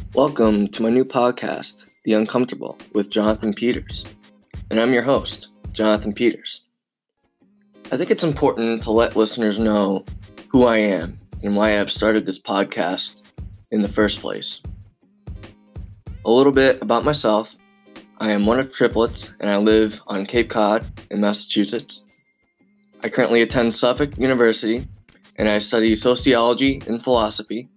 Welcome to my new podcast, The Uncomfortable, with Jonathan Peters. And I'm your host, Jonathan Peters. I think it's important to let listeners know who I am and why I've started this podcast in the first place. A little bit about myself. I am one of triplets, and I live on Cape Cod in Massachusetts. I currently attend Suffolk University, and I study sociology and philosophy.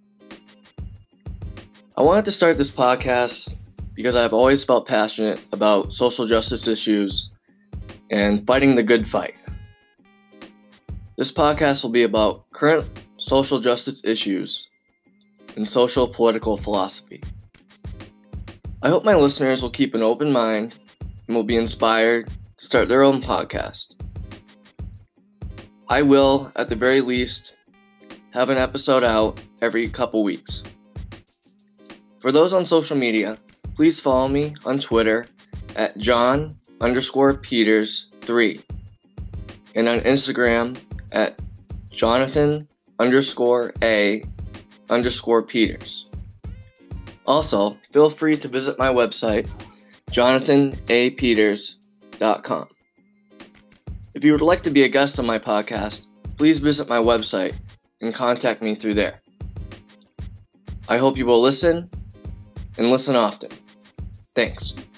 I wanted to start this podcast because I've always felt passionate about social justice issues and fighting the good fight. This podcast will be about current social justice issues and social political philosophy. I hope my listeners will keep an open mind and will be inspired to start their own podcast. I will, at the very least, have an episode out every couple weeks. For those on social media, please follow me on Twitter at John_Peters3 and on Instagram at Jonathan_A_Peters. Also, feel free to visit my website, JonathanAPeters.com. If you would like to be a guest on my podcast, please visit my website and contact me through there. I hope you will listen and listen often. Thanks.